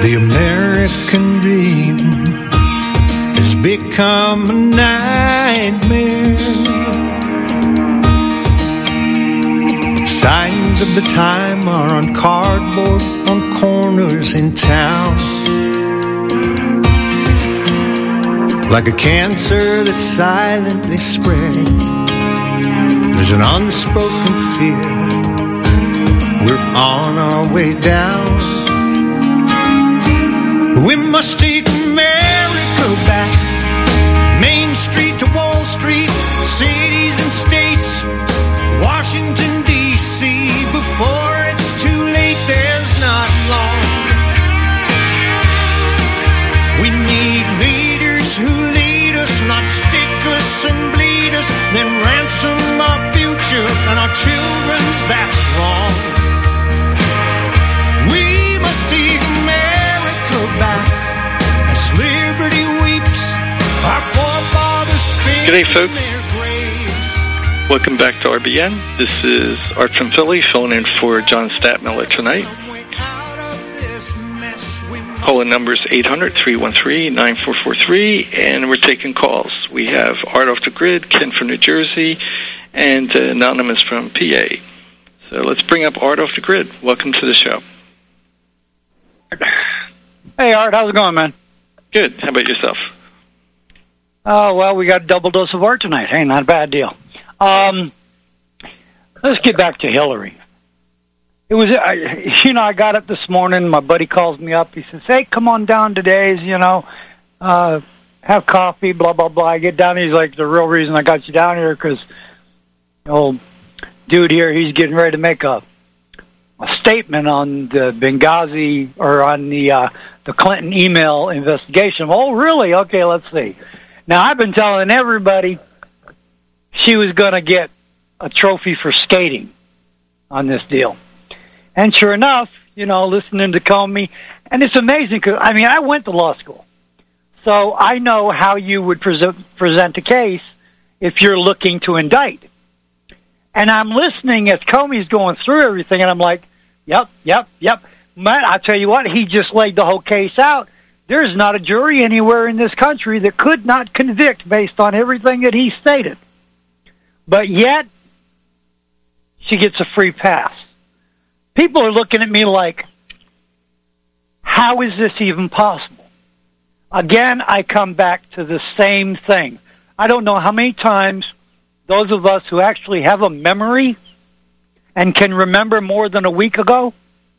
The American dream has become a nightmare. Signs of the time are on cardboard on corners in town. Like a cancer that's silently spreading, there's an unspoken fear. We're on our way down. We must take America back. Main Street to Wall Street, cities and states, Washington, D.C. Before it's too late, there's not long. We need leaders who lead us, not stick us and bleed us, then ransom our future and our children's. That's wrong. We must take America back as liberty weeps. Our forefathers spin G'day, folks. their graves. Welcome back to RBN. This is Art from Philly, filling in for John Statmiller tonight. Calling numbers 800-313-9443, and we're taking calls. We have Art off the grid, Ken from New Jersey, and Anonymous from PA. So let's bring up Art off the grid. Welcome to the show. Hey, Art, how's it going, man? Good. How about yourself? Oh, well, we got a double dose of Art tonight. Hey, not a bad deal. Let's get back to Hillary. It was, I got up this morning. My buddy calls me up. He says, hey, come on down today, have coffee, blah, blah, blah. I get down. He's like, the real reason I got you down here because old dude here, he's getting ready to make a statement on the Benghazi or on the Clinton email investigation. Oh, really? Okay, let's see. Now, I've been telling everybody she was going to get a trophy for skating on this deal. And sure enough, listening to Comey, and it's amazing because, I went to law school. So I know how you would present a case if you're looking to indict. And I'm listening as Comey's going through everything, and I'm like, yep. But I tell you what, he just laid the whole case out. There's not a jury anywhere in this country that could not convict based on everything that he stated. But yet, she gets a free pass. People are looking at me like, how is this even possible? Again, I come back to the same thing. I don't know how many times those of us who actually have a memory and can remember more than a week ago,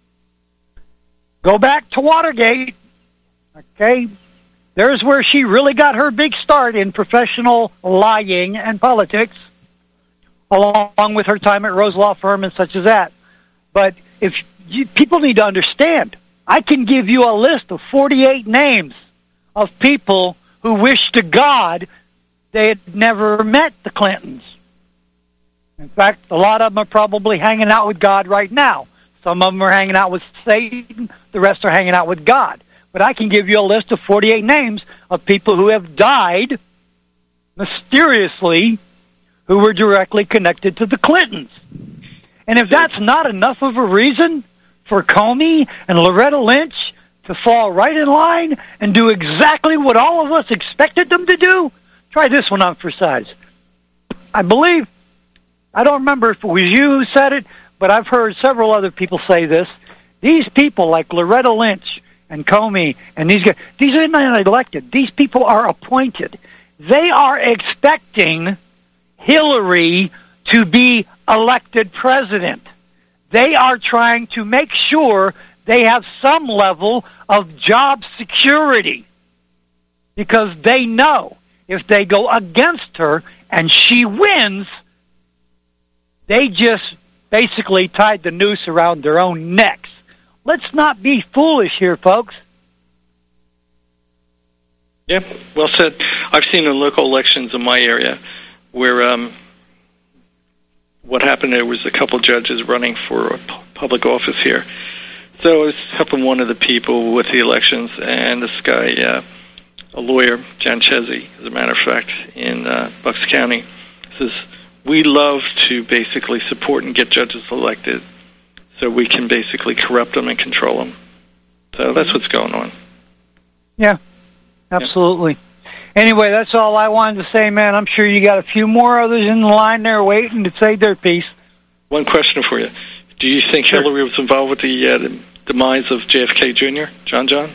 go back to Watergate, okay? There's where she really got her big start in professional lying and politics, along with her time at Rose Law Firm and such as that. But people need to understand, I can give you a list of 48 names of people who wish to God they had never met the Clintons. In fact, a lot of them are probably hanging out with God right now. Some of them are hanging out with Satan. The rest are hanging out with God. But I can give you a list of 48 names of people who have died mysteriously who were directly connected to the Clintons. And if that's not enough of a reason for Comey and Loretta Lynch to fall right in line and do exactly what all of us expected them to do, try this one on for size. I believe, I don't remember if it was you who said it, but I've heard several other people say this. These people like Loretta Lynch and Comey and these guys, these are not elected. These people are appointed. They are expecting Hillary to be elected president. They are trying to make sure they have some level of job security because they know if they go against her and she wins, they just basically tied the noose around their own necks. Let's not be foolish here, folks. Yeah, well said. I've seen in local elections in my area where what happened there was a couple judges running for a public office here. So I was helping one of the people with the elections, and this guy, a lawyer, Jan Chesney, as a matter of fact, in Bucks County, says, we love to basically support and get judges elected so we can basically corrupt them and control them. So that's what's going on. Yeah, absolutely. Anyway, that's all I wanted to say, man. I'm sure you got a few more others in the line there waiting to say their piece. One question for you. Do you think Hillary was involved with the demise of JFK Jr., John?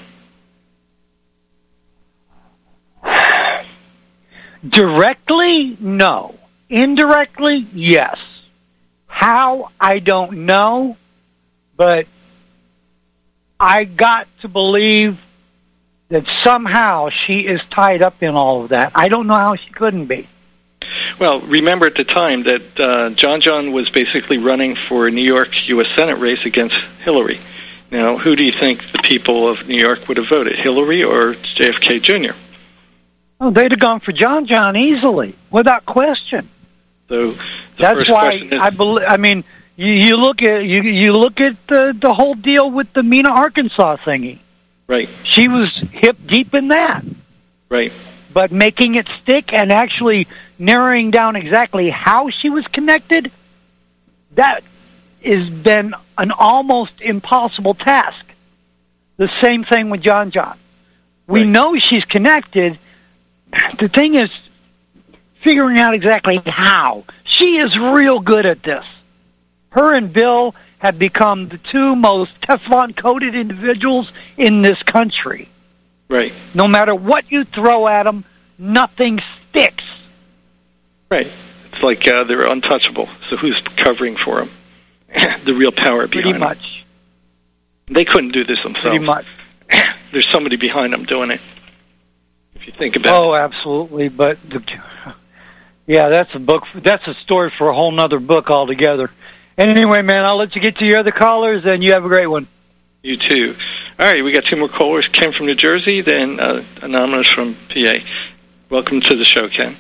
Directly, no. Indirectly, yes. How, I don't know, but I got to believe that somehow she is tied up in all of that. I don't know how she couldn't be. Well, remember at the time that John was basically running for a New York U.S. Senate race against Hillary. Now, who do you think the people of New York would have voted, Hillary or JFK Jr.? Oh, they'd have gone for John easily, without question. So that's why I believe. I mean, you look at the whole deal with the Mena, Arkansas thingy. Right. She was hip deep in that. Right. But making it stick and actually narrowing down exactly how she was connected, that has been an almost impossible task. The same thing with John. We know she's connected. The thing is figuring out exactly how. She is real good at this. Her and Bill have become the two most Teflon-coated individuals in this country. Right. No matter what you throw at them, nothing sticks. Right. It's like they're untouchable. So who's covering for them? The real power behind them. Pretty much. They couldn't do this themselves. Pretty much. There's somebody behind them doing it. If you think about it. Oh, absolutely. But, yeah, that's a book. That's a story for a whole nother book altogether. Anyway, man, I'll let you get to your other callers, and you have a great one. You too. All right, we got two more callers. Ken from New Jersey, then Anonymous from PA. Welcome to the show, Ken.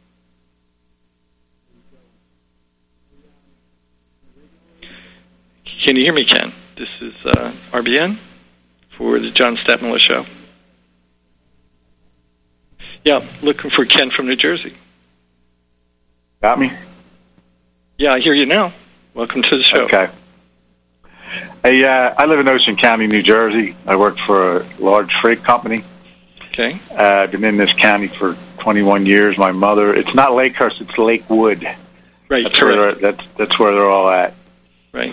Can you hear me, Ken? This is RBN for the John Stadtmiller Show. Yeah, looking for Ken from New Jersey. Got me? Yeah, I hear you now. Welcome to the show. Okay. Hey, I live in Ocean County, New Jersey. I work for a large freight company. Okay. I've been in this county for 21 years. My mother, it's not Lakehurst, it's Lakewood. Right, that's where they're all at. Right.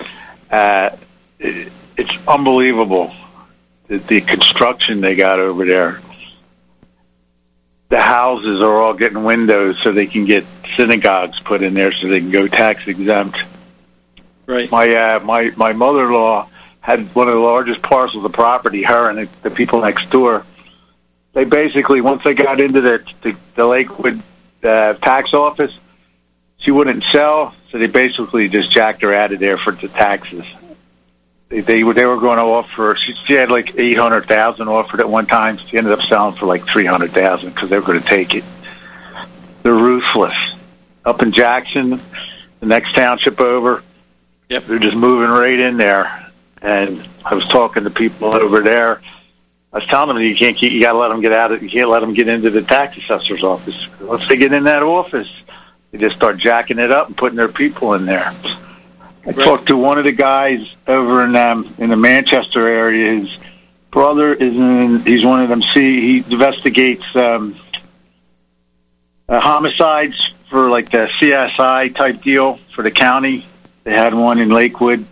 It's unbelievable, the construction they got over there. The houses are all getting windows so they can get synagogues put in there so they can go tax exempt. Right. My mother-in-law had one of the largest parcels of property. Her and the people next door. They basically, once they got into the Lakewood tax office, she wouldn't sell, so they basically just jacked her out of there for the taxes. They were going to offer. She had like $800,000 offered at one time. She ended up selling for like $300,000 because they were going to take it. They're ruthless. Up in Jackson, the next township over. Yep. They're just moving right in there. And I was talking to people over there. I was telling them you got to let them get out of. You can't let them get into the tax assessor's office. Once they get in that office, they just start jacking it up and putting their people in there. I talked to one of the guys over in the Manchester area. His brother he's one of them. He investigates homicides for like the CSI type deal for the county. They had one in Lakewood.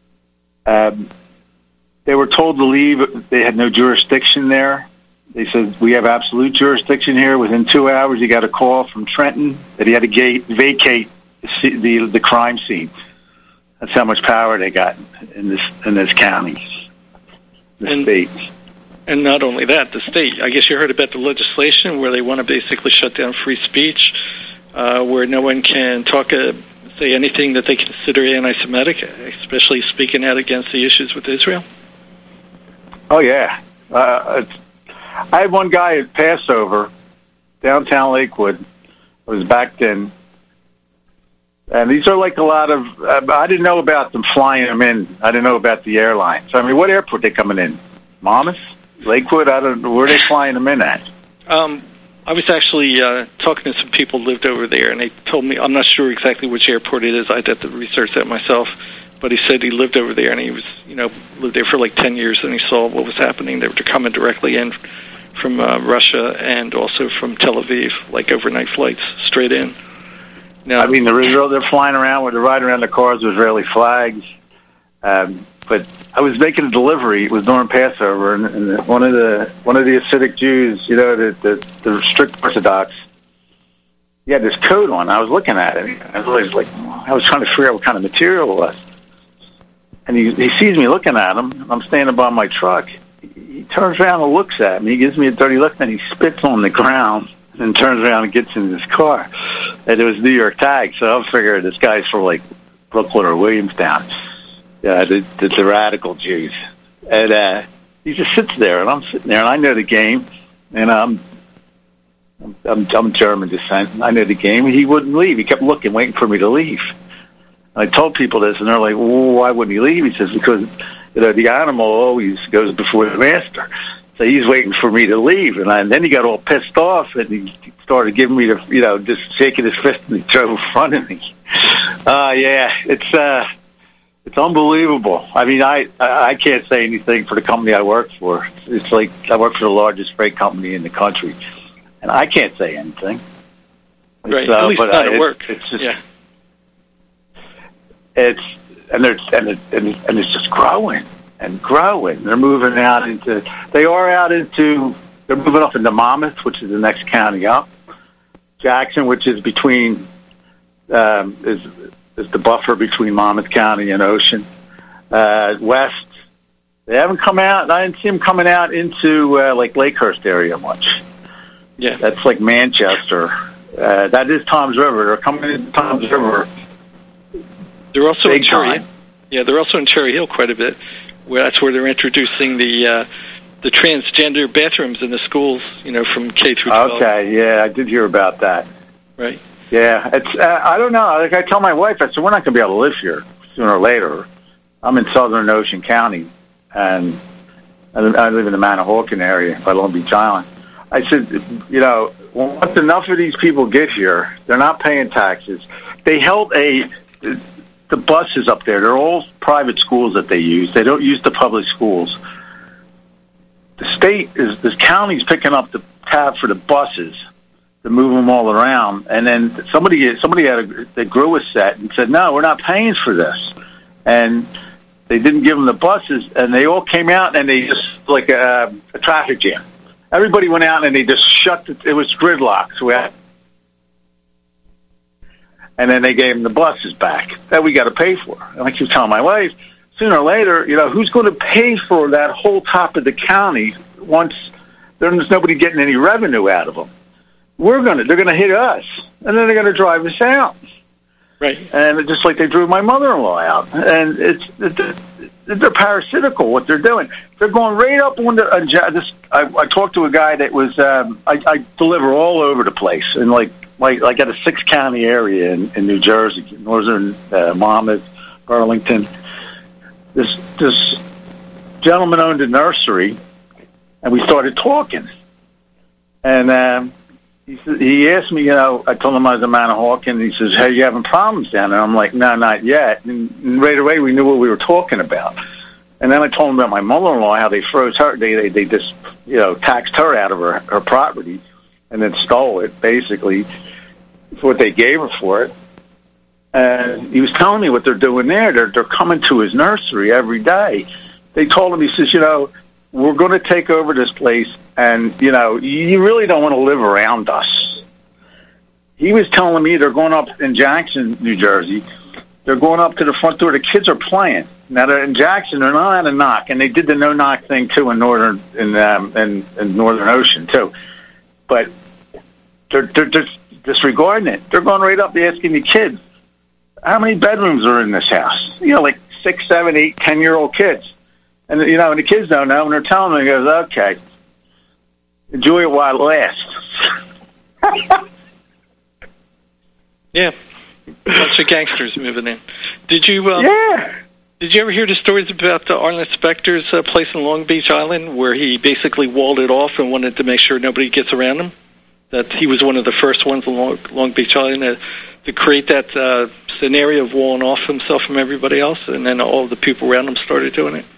They were told to leave. They had no jurisdiction there. They said, we have absolute jurisdiction here. Within 2 hours, he got a call from Trenton that he had to vacate the crime scene. That's how much power they got in this county, the state. And not only that, the state. I guess you heard about the legislation where they want to basically shut down free speech, where no one can say anything that they consider anti-Semitic, especially speaking out against the issues with Israel. Oh yeah, I had one guy at Passover, downtown Lakewood. It was back then. And these are like a lot of, I didn't know about them flying them in. I didn't know about the airlines. I mean, what airport they coming in? Monmouth? Lakewood? I don't know. Where are they flying them in at? I was actually talking to some people who lived over there, and they told me, I'm not sure exactly which airport it is. I'd have to research that myself. but he said he lived over there, and he was, lived there for like 10 years, and he saw what was happening. They were coming directly in from Russia and also from Tel Aviv, like overnight flights straight in. Now, I mean, they're flying around, they're riding around the cars with Israeli flags. But I was making a delivery. It was during Passover, and one of the Hasidic Jews, the strict Orthodox, he had this coat on. I was looking at it. I was trying to figure out what kind of material it was. And he sees me looking at him. I'm standing by my truck. He turns around and looks at me. He gives me a dirty look, and he spits on the ground and turns around and gets in his car. And it was New York Tag, so I figured this guy's from like Brooklyn or Williamstown. Yeah, the radical Jews. And he just sits there, and I'm sitting there, and I know the game, and I'm German descent. I know the game. He wouldn't leave. He kept looking, waiting for me to leave. I told people this, and they're like, well, why wouldn't he leave? He says, because the animal always goes before the master. So he's waiting for me to leave. And then he got all pissed off, and he started giving me just shaking his fist, and he drove in front of me. Yeah, it's unbelievable. I mean, I can't say anything for the company I work for. It's like I work for the largest freight company in the country, and I can't say anything. Right, at least not at work. It's just, yeah. It's just growing and growing. They're moving out into. They're moving up into Monmouth, which is the next county up. Jackson, which is between, is the buffer between Monmouth County and Ocean. West, they haven't come out. I didn't see them coming out into like Lakehurst area much. Yeah, that's like Manchester. That is Toms River. They're coming into Toms River. They're also in Cherry Hill. Yeah, they're also in Cherry Hill quite a bit. That's where they're introducing the transgender bathrooms in the schools. From K through 12. Okay, yeah, I did hear about that. Right. Yeah, it's. I don't know. Like I tell my wife, I said, we're not going to be able to live here sooner or later. I'm in Southern Ocean County, and I live in the Manahawkin area by Long Beach Island. I said, once enough of these people get here, they're not paying taxes. They held the buses up there. They're all private schools that they use. They don't use the public schools. The county's picking up the tab for the buses to move them all around, and then somebody they grew a set and said, no, we're not paying for this, and they didn't give them the buses, and they all came out, and they just like a traffic jam. Everybody went out, and they just shut it was gridlock. So and then they gave them the buses back that we got to pay for. And I keep telling my wife, sooner or later, who's going to pay for that whole top of the county once there's nobody getting any revenue out of them? They're going to hit us, and then they're going to drive us out. Right. And just like they drew my mother-in-law out. And they're parasitical, what they're doing. They're going right up on I talked to a guy that was, I deliver all over the place, and like at a 6-county area in New Jersey, northern Monmouth, Burlington. This gentleman owned a nursery, and we started talking. And he asked me, I told him I was a Manahawkin, and he says, hey, you having problems down there? I'm like, no, not yet. And right away we knew what we were talking about. And then I told him about my mother-in-law, how they froze her. They just, taxed her out of her property and then stole it, basically, for what they gave her for it. And he was telling me what they're doing there. They're coming to his nursery every day. They told him, he says, we're going to take over this place, and, you really don't want to live around us. He was telling me they're going up in Jackson, New Jersey. They're going up to the front door. The kids are playing. Now, they're in Jackson. They're not at a knock, and they did the no-knock thing, too, in Northern Ocean, too. But they're disregarding it. They're going right up there asking the kids, how many bedrooms are in this house? Like 6, 7, 8, 10-year-old kids. And, and the kids don't know, and they're telling them, he goes, okay, enjoy it while it lasts. Yeah, a bunch of gangsters moving in. Did you Did you ever hear the stories about Arlen Specter's place in Long Beach Island, where he basically walled it off and wanted to make sure nobody gets around him? That he was one of the first ones in Long Beach Island to create that an area of walling off himself from everybody else, and then all the people around him started doing it?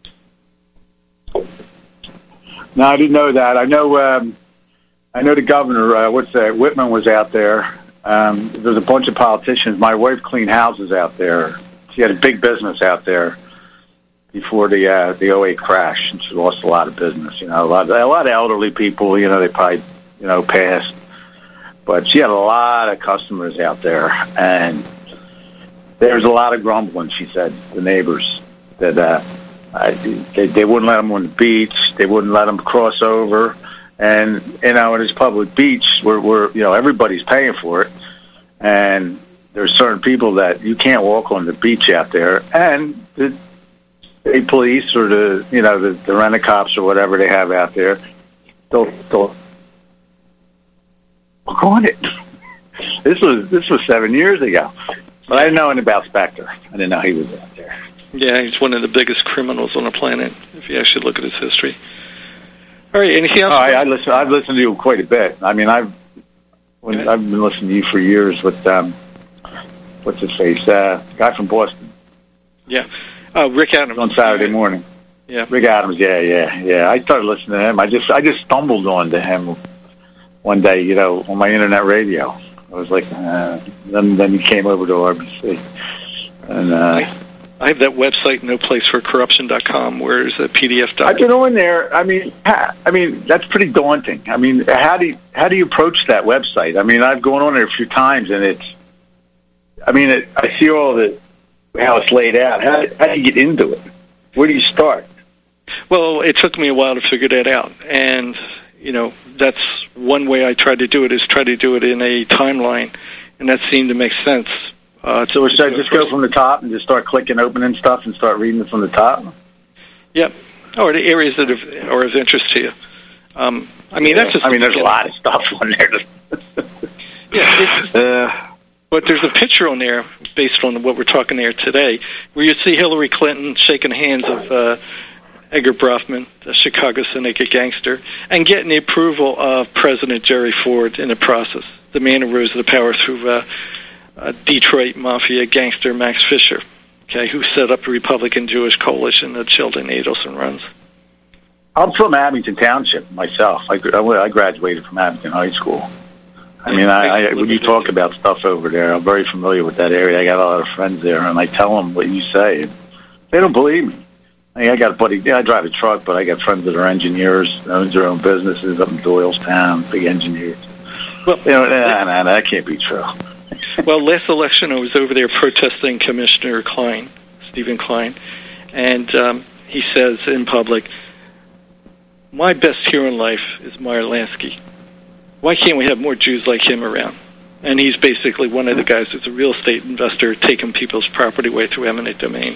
No, I didn't know that. I know the governor, Whitman was out there. There's a bunch of politicians. My wife cleaned houses out there. She had a big business out there before the 08 crash, and she lost a lot of business. You know, a lot of elderly people. You know, they probably passed, but she had a lot of customers out there, and there's a lot of grumbling. She said the neighbors that they wouldn't let them on the beach. They wouldn't let them cross over. And, in this public beach where everybody's paying for it. And there's certain people that you can't walk on the beach out there. And the state police or the rent-a-cops or whatever they have out there, they'll walk on it. This was 7 years ago. But I didn't know anything about Spector. I didn't know he was out there. Yeah, he's one of the biggest criminals on the planet, if you actually look at his history. All right, anything else? I've listened to you quite a bit. I mean, I've been listening to you for years with what's his face, guy from Boston. Yeah, Rick Adams on Saturday morning. Yeah, Rick Adams. Yeah. I started listening to him. I just stumbled onto him one day, on my internet radio. I was like, then he came over to RBC, and. I have that website, noplaceforcorruption.com, where there's a PDF document. I've been on there. I mean, that's pretty daunting. I mean, how do you approach that website? I mean, I've gone on there a few times, and I see how it's laid out. How do you get into it? Where do you start? Well, it took me a while to figure that out, and that's one way I tried to do it, is try to do it in a timeline, and that seemed to make sense. So should I just go from the top and just start clicking, opening stuff, and start reading it from the top? Yep. Or the areas that are of interest to you. That's just... there's a lot of stuff on there. But there's a picture on there, based on what we're talking there today, where you see Hillary Clinton shaking hands of Edgar Brofman, the Chicago syndicate gangster, and getting the approval of President Jerry Ford in the process, the man who rose to the power through... Detroit Mafia gangster Max Fisher, who set up the Republican Jewish coalition that Sheldon Adelson runs. I'm from Abington Township myself. I graduated from Abington High School. I mean, when you talk about stuff over there, I'm very familiar with that area. I got a lot of friends there, and I tell them what you say, and they don't believe me. I got a buddy. I drive a truck, but I got friends that are engineers, owns their own businesses up in Doylestown, big engineers. Well, that can't be true. Well, last election, I was over there protesting Commissioner Klein, Stephen Klein, and he says in public, "My best hero in life is Meyer Lansky. Why can't we have more Jews like him around?" And he's basically one of the guys that's a real estate investor taking people's property away through eminent domain.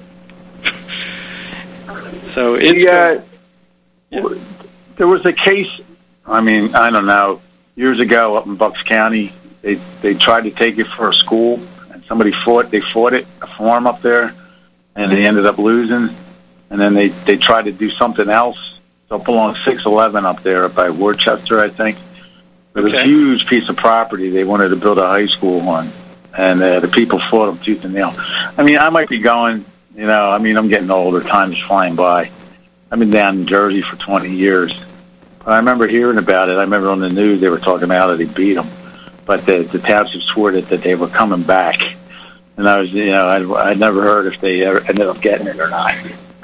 So there was a case, I don't know, years ago up in Bucks County. They tried to take it for a school, and somebody fought it, a farm up there, and they ended up losing. And then they tried to do something else up along 611 up there by Worcester, I think. There was a huge piece of property they wanted to build a high school on, and the people fought them tooth and nail. I might be going, I'm getting older, time's flying by. I've been down in Jersey for 20 years. But I remember hearing about it. I remember on the news they were talking about how they beat them. But the township swore that they were coming back. And I was, I'd never heard if they ever ended up getting it or not.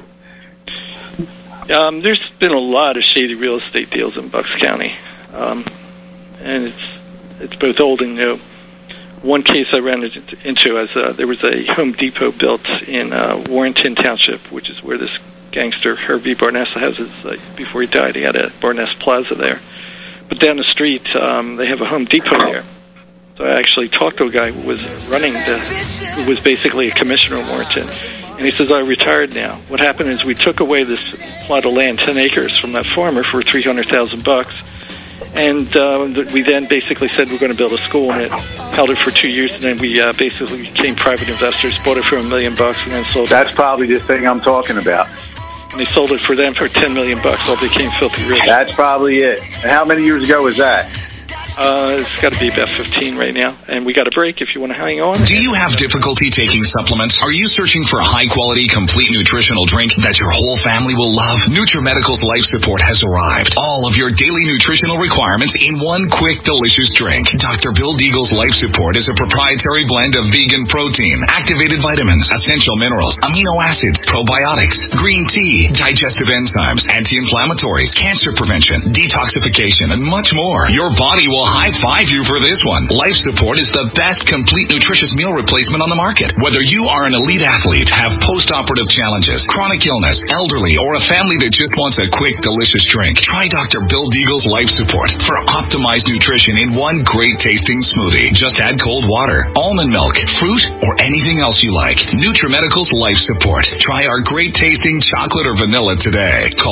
There's been a lot of shady real estate deals in Bucks County. And it's both old and new. One case I ran into as there was a Home Depot built in Warrenton Township, which is where this gangster Herbie Barnessa has his, before he died, he had a Barness Plaza there. But down the street, they have a Home Depot there. So I actually talked to a guy who was who was basically a commissioner in Warrenton. And he says, I retired now. What happened is we took away this plot of land, 10 acres, from that farmer for $300,000. And we then basically said we're going to build a school, and it held it for 2 years. And then we basically became private investors, bought it for $1 million, and then sold it. That's probably the thing I'm talking about. And they sold it for them for $10 million. All became filthy rich. That's probably it. And how many years ago was that? It's got to be about 15 right now. And we got a break if you want to hang on. Do you have difficulty taking supplements? Are you searching for a high-quality, complete nutritional drink that your whole family will love? NutriMedical's Life Support has arrived. All of your daily nutritional requirements in one quick, delicious drink. Dr. Bill Deagle's Life Support is a proprietary blend of vegan protein, activated vitamins, essential minerals, amino acids, probiotics, green tea, digestive enzymes, anti-inflammatories, cancer prevention, detoxification, and much more. Your body will high-five you for this one. Life Support is the best complete nutritious meal replacement on the market. Whether you are an elite athlete, have post-operative challenges, chronic illness, elderly, or a family that just wants a quick, delicious drink, try Dr. Bill Deagle's Life Support for optimized nutrition in one great-tasting smoothie. Just add cold water, almond milk, fruit, or anything else you like. NutriMedical's Life Support. Try our great-tasting chocolate or vanilla today. Call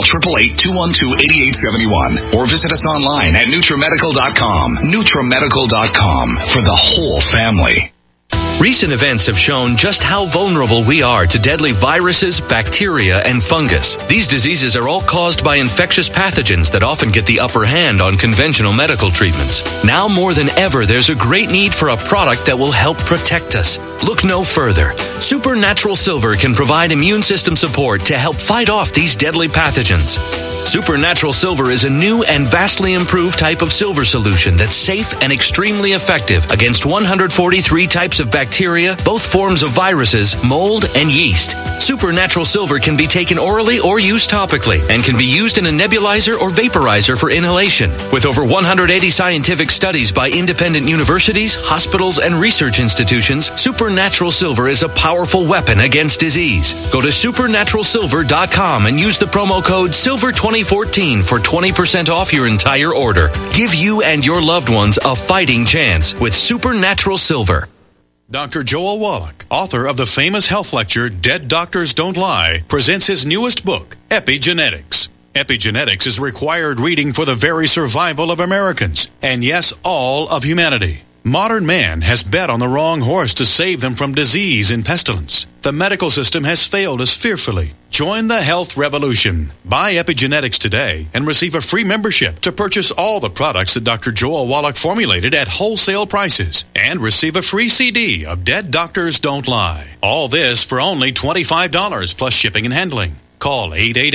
888-212-8871 or visit us online at NutriMedical.com. NutriMedical.com for the whole family. Recent events have shown just how vulnerable we are to deadly viruses, bacteria, and fungus. These diseases are all caused by infectious pathogens that often get the upper hand on conventional medical treatments. Now more than ever, there's a great need for a product that will help protect us. Look no further. Supernatural Silver can provide immune system support to help fight off these deadly pathogens. Supernatural Silver is a new and vastly improved type of silver solution that's safe and extremely effective against 143 types of bacteria, both forms of viruses, mold, and yeast. Supernatural Silver can be taken orally or used topically and can be used in a nebulizer or vaporizer for inhalation. With over 180 scientific studies by independent universities, hospitals, and research institutions, Supernatural Silver is a powerful weapon against disease. Go to supernaturalsilver.com and use the promo code SILVER2014 for 20% off your entire order. Give you and your loved ones a fighting chance with Supernatural Silver. Dr. Joel Wallach, author of the famous health lecture Dead Doctors Don't Lie, presents his newest book, Epigenetics. Epigenetics is required reading for the very survival of Americans, and yes, all of humanity. Modern man has bet on the wrong horse to save them from disease and pestilence. The medical system has failed us fearfully. Join the health revolution. Buy Epigenetics today and receive a free membership to purchase all the products that Dr. Joel Wallach formulated at wholesale prices and receive a free CD of Dead Doctors Don't Lie. All this for only $25 plus shipping and handling. Call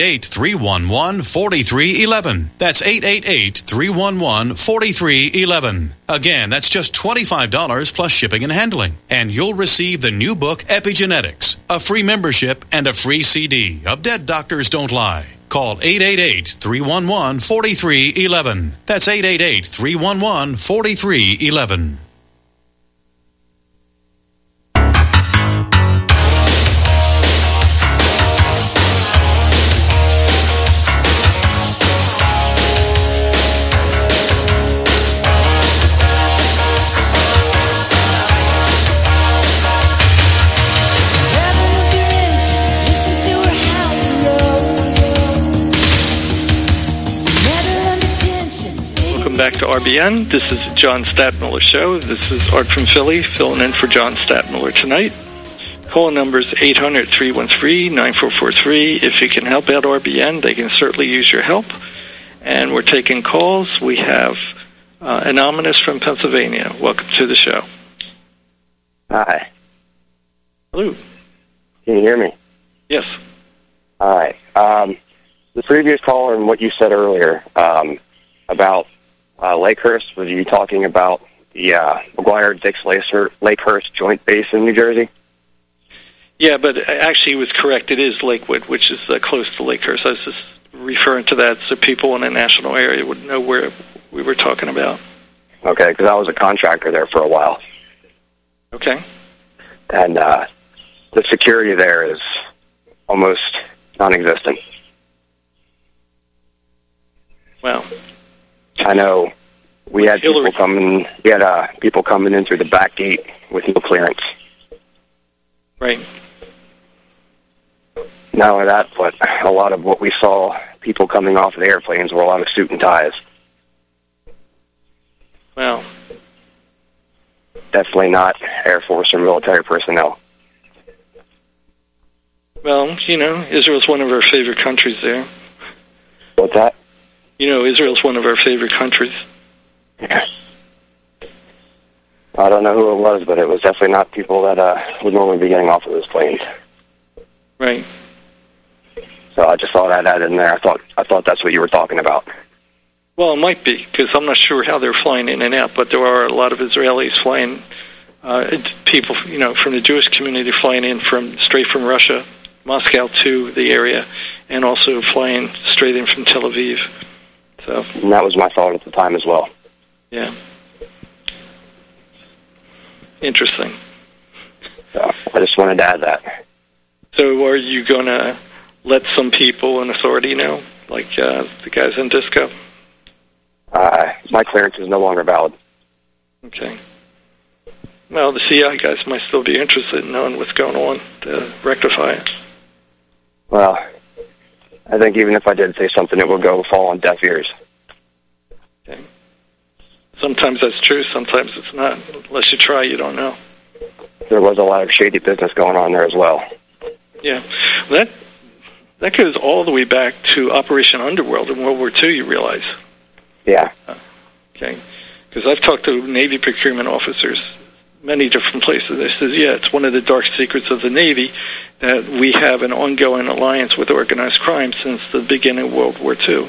888-311-4311. That's 888-311-4311. Again, that's just $25 plus shipping and handling. And you'll receive the new book, Epigenetics, a free membership, and a free CD of Dead Doctors Don't Lie. Call 888-311-4311. That's 888-311-4311. Back to RBN. This is the John Stadtmiller Show. This is Art from Philly, filling in for John Stadtmiller tonight. Call number is 800-313-9443. If you can help out RBN, they can certainly use your help. And we're taking calls. We have Anonymous from Pennsylvania. Welcome to the show. Hi. Hello. Can you hear me? Yes. All right. The previous caller and what you said earlier about Lakehurst, was you talking about the McGuire-Dix-Lakehurst Joint Base in New Jersey? Yeah, but actually it was correct. It is Lakewood, which is close to Lakehurst. I was just referring to that so people in the national area would know where we were talking about. Okay, because I was a contractor there for a while. Okay. And the security there is almost non-existent. Well, I know we had people coming. We had people coming in through the back gate with no clearance. Right. Not only that, but a lot of what we saw, people coming off of the airplanes, were a lot of suit and ties. Well, definitely not Air Force or military personnel. Well, you know, Israel's one of our favorite countries there. What's that? You know, Israel's one of our favorite countries. Yeah. I don't know who it was, but it was definitely not people that would normally be getting off of those planes. Right. So I just thought I'd add in there. I thought that's what you were talking about. Well, it might be, because I'm not sure how they're flying in and out, but there are a lot of Israelis flying, people, from the Jewish community flying in straight from Russia, Moscow to the area, and also flying straight in from Tel Aviv. So. And that was my thought at the time as well. Yeah. Interesting. So I just wanted to add that. So are you going to let some people in authority know, like the guys in Disco? My clearance is no longer valid. Okay. Well, the CI guys might still be interested in knowing what's going on to rectify it. Well, I think even if I did say something, it would fall on deaf ears. Okay. Sometimes that's true, sometimes it's not. Unless you try, you don't know. There was a lot of shady business going on there as well. Yeah. That goes all the way back to Operation Underworld in World War II, you realize. Yeah. Okay. Because I've talked to Navy procurement officers, many different places. They said, yeah, it's one of the dark secrets of the Navy that we have an ongoing alliance with organized crime since the beginning of World War II.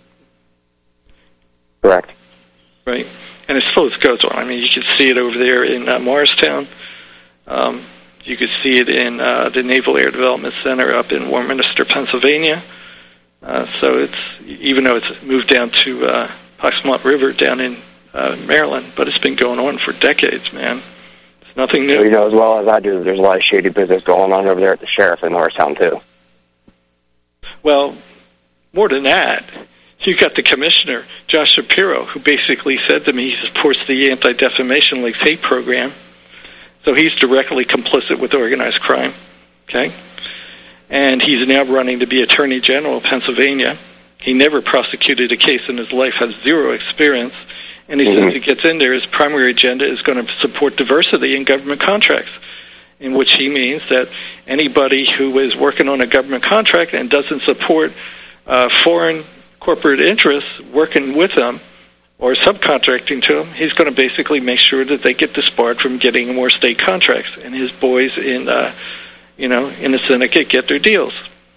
Correct. Right. And it still goes on. I mean, you can see it over there in Morristown. You could see it in the Naval Air Development Center up in Warminster, Pennsylvania. So it's, even though it's moved down to Poxmont River down in Maryland, but it's been going on for decades, man. It's nothing new. Well, as well as I do, there's a lot of shady business going on over there at the sheriff in Norristown, too. Well, more than that, you got the commissioner, Josh Shapiro, who basically said to me he supports the Anti-Defamation League's hate program. So he's directly complicit with organized crime, okay? And he's now running to be Attorney General of Pennsylvania. He never prosecuted a case in his life, has zero experience, and he says he gets in there, his primary agenda is going to support diversity in government contracts, in which he means that anybody who is working on a government contract and doesn't support foreign corporate interests working with them or subcontracting to them, he's going to basically make sure that they get disbarred from getting more state contracts, and his boys in the syndicate get their deals.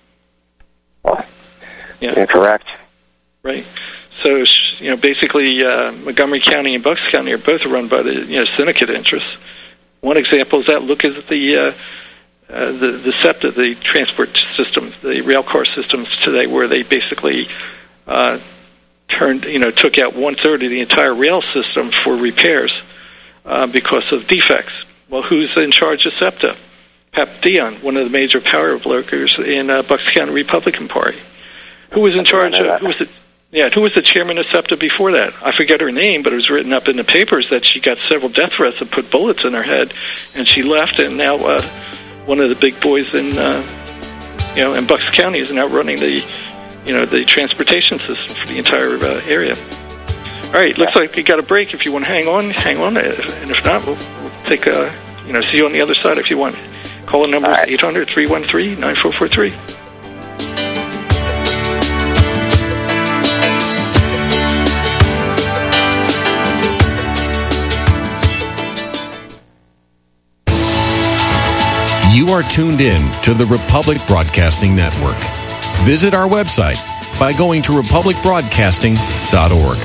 Yeah, correct. Right. So, basically, Montgomery County and Bucks County are both run by the syndicate interests. One example is that. Look at the SEPTA, the transport systems, the rail car systems today, where they basically took out 1/3 of the entire rail system for repairs because of defects. Well, who's in charge of SEPTA? Pep Dion, one of the major power brokers in Bucks County Republican Party. Who was in charge of? Who was the chairman of SEPTA before that? I forget her name, but it was written up in the papers that she got several death threats and put bullets in her head, and she left. And now one of the big boys in Bucks County is now running the transportation system for the entire area. All right, looks like we got a break. If you want to hang on, and if not, we'll take see you on the other side if you want. Call number is 800-313-9443. You are tuned in to the Republic Broadcasting Network. Visit our website by going to republicbroadcasting.org.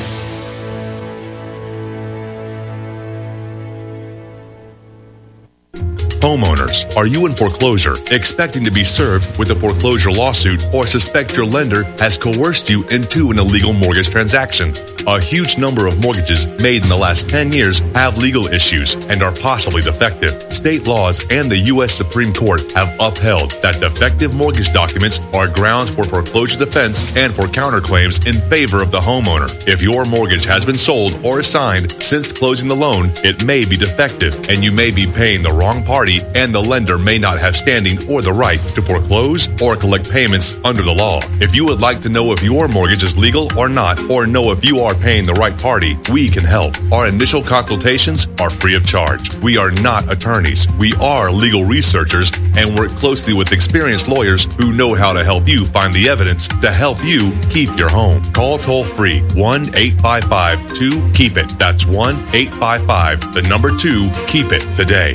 Homeowners, are you in foreclosure, expecting to be served with a foreclosure lawsuit, or suspect your lender has coerced you into an illegal mortgage transaction? A huge number of mortgages made in the last 10 years have legal issues and are possibly defective. State laws and the U.S. Supreme Court have upheld that defective mortgage documents are grounds for foreclosure defense and for counterclaims in favor of the homeowner. If your mortgage has been sold or assigned since closing the loan, it may be defective and you may be paying the wrong party party, and the lender may not have standing or the right to foreclose or collect payments under the law. If you would like to know if your mortgage is legal or not, or know if you are paying the right party, we can help. Our initial consultations are free of charge. We are not attorneys. We are legal researchers and work closely with experienced lawyers who know how to help you find the evidence to help you keep your home. Call toll-free 1-855-2-KEEP-IT. That's 1-855-2-KEEP-IT today.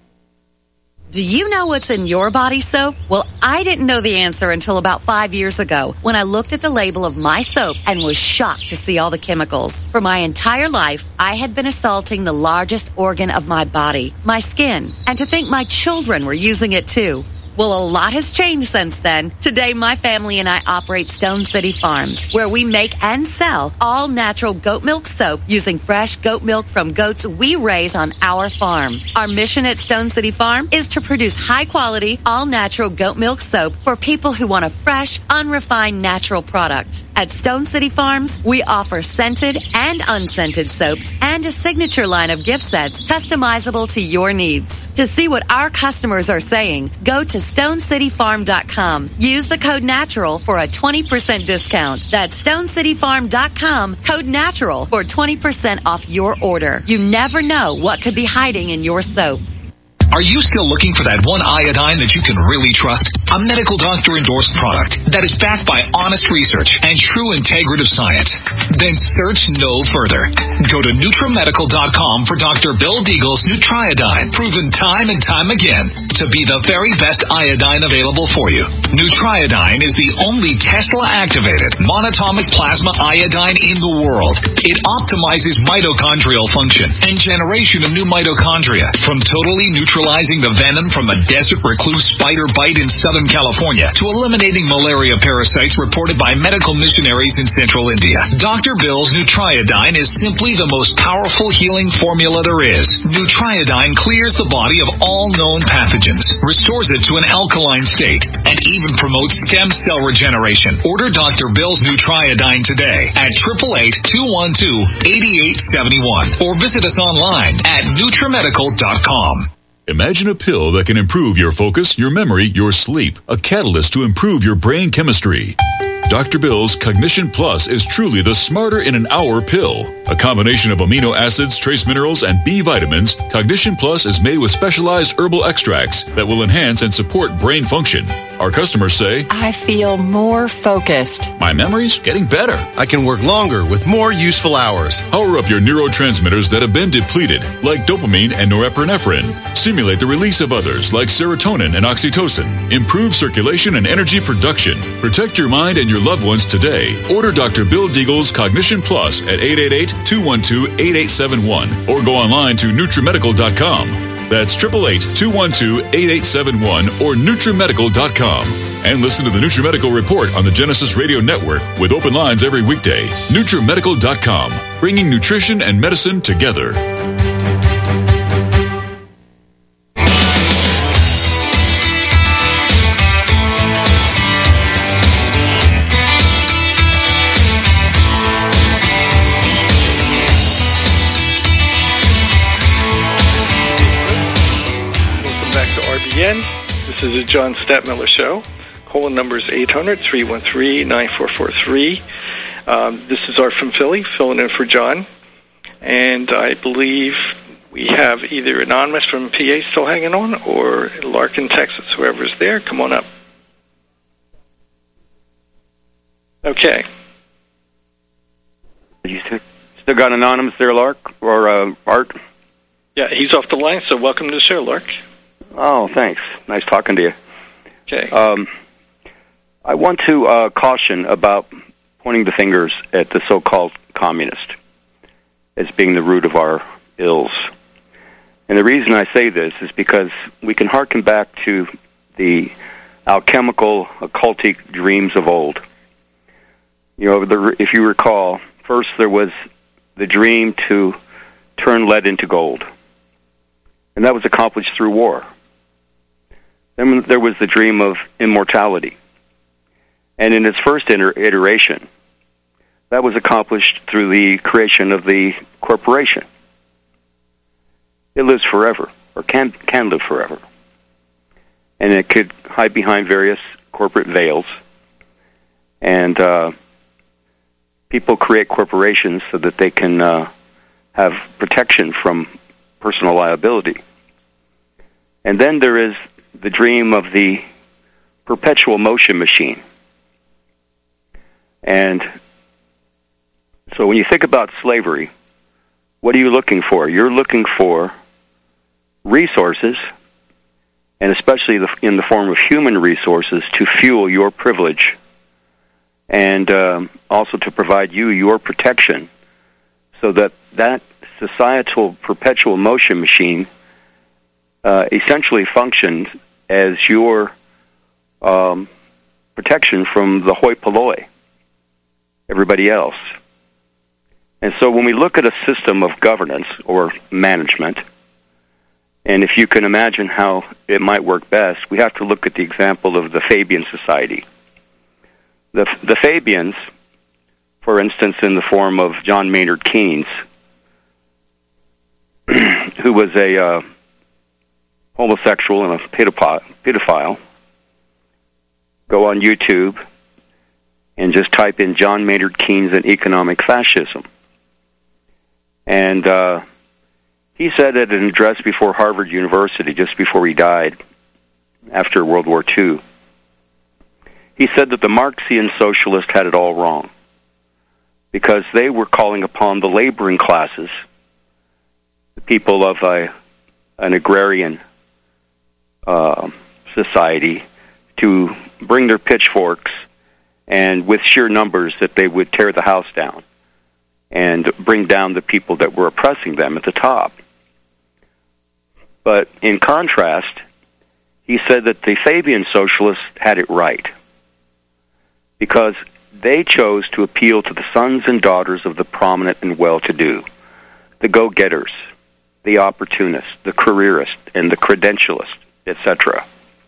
Do you know what's in your body soap? Well, I didn't know the answer until about 5 years ago when I looked at the label of my soap and was shocked to see all the chemicals. For my entire life, I had been assaulting the largest organ of my body, my skin, and to think my children were using it too. Well, a lot has changed since then. Today, my family and I operate Stone City Farms, where we make and sell all natural goat milk soap using fresh goat milk from goats we raise on our farm. Our mission at Stone City Farm is to produce high-quality, all-natural goat milk soap for people who want a fresh, unrefined, natural product. At Stone City Farms, we offer scented and unscented soaps and a signature line of gift sets customizable to your needs. To see what our customers are saying, go to StoneCityFarm.com. Use the code NATURAL for a 20% discount. That's StoneCityFarm.com, code NATURAL for 20% off your order. You never know what could be hiding in your soap. Are you still looking for that one iodine that you can really trust? A medical doctor endorsed product that is backed by honest research and true integrative science? Then search no further. Go to NutriMedical.com for Dr. Bill Deagle's Nutriodine, proven time and time again to be the very best iodine available for you. Nutriodine is the only Tesla-activated monatomic plasma iodine in the world. It optimizes mitochondrial function and generation of new mitochondria, from totally neutralizing the venom from a desert recluse spider bite in Southern California to eliminating malaria parasites reported by medical missionaries in Central India. Dr. Bill's Nutriodine is simply the most powerful healing formula there is. Nutriodine clears the body of all known pathogens, restores it to an alkaline state, and even promotes stem cell regeneration. Order Dr. Bill's Nutriodine today at 888-212-8871 or visit us online at NutriMedical.com. Imagine a pill that can improve your focus, your memory, your sleep. A catalyst to improve your brain chemistry. Dr. Bill's Cognition Plus is truly the smarter in an hour pill. A combination of amino acids, trace minerals, and B vitamins, Cognition Plus is made with specialized herbal extracts that will enhance and support brain function. Our customers say, I feel more focused. My memory's getting better. I can work longer with more useful hours. Power up your neurotransmitters that have been depleted, like dopamine and norepinephrine. Stimulate the release of others, like serotonin and oxytocin. Improve circulation and energy production. Protect your mind and your loved ones today. Order Dr. Bill Deagle's Cognition Plus at 888-212-8871 or go online to NutriMedical.com. That's 888-212-8871 or NutriMedical.com. And listen to the NutriMedical Report on the Genesis Radio Network with open lines every weekday. NutriMedical.com, bringing nutrition and medicine together. This is the John Stadtmiller Show. Call-in number is 800-313-9443. This is Art from Philly, filling in for John. And I believe we have either Anonymous from PA still hanging on or Larkin, Texas, whoever's there. Come on up. Okay. You still got Anonymous there, Lark, or Art? Yeah, he's off the line, so welcome to the show, Lark. Oh, thanks. Nice talking to you. Okay. I want to caution about pointing the fingers at the so-called communist as being the root of our ills. And the reason I say this is because we can hearken back to the alchemical, occultic dreams of old. You know, if you recall, first there was the dream to turn lead into gold. And that was accomplished through war. Then there was the dream of immortality. And in its first iteration, that was accomplished through the creation of the corporation. It lives forever. or can live forever. And it could hide behind various corporate veils. And people create corporations so that they can have protection from personal liability. And then there is the dream of the perpetual motion machine. And so when you think about slavery, what are you looking for? You're looking for resources, and especially in the form of human resources, to fuel your privilege, and also to provide you your protection, so that societal perpetual motion machine essentially functions as your protection from the hoi polloi, everybody else. And so when we look at a system of governance or management, and if you can imagine how it might work best, we have to look at the example of the Fabian Society. The Fabians, for instance, in the form of John Maynard Keynes, who was a homosexual and a pedophile, go on YouTube and just type in John Maynard Keynes and economic fascism. And he said at an address before Harvard University just before he died after World War II, he said that the Marxian socialists had it all wrong because they were calling upon the laboring classes, the people of an agrarian society, to bring their pitchforks, and with sheer numbers that they would tear the house down and bring down the people that were oppressing them at the top. But in contrast, he said that the Fabian socialists had it right, because they chose to appeal to the sons and daughters of the prominent and well-to-do, the go-getters, the opportunists, the careerists, and the credentialists, etc.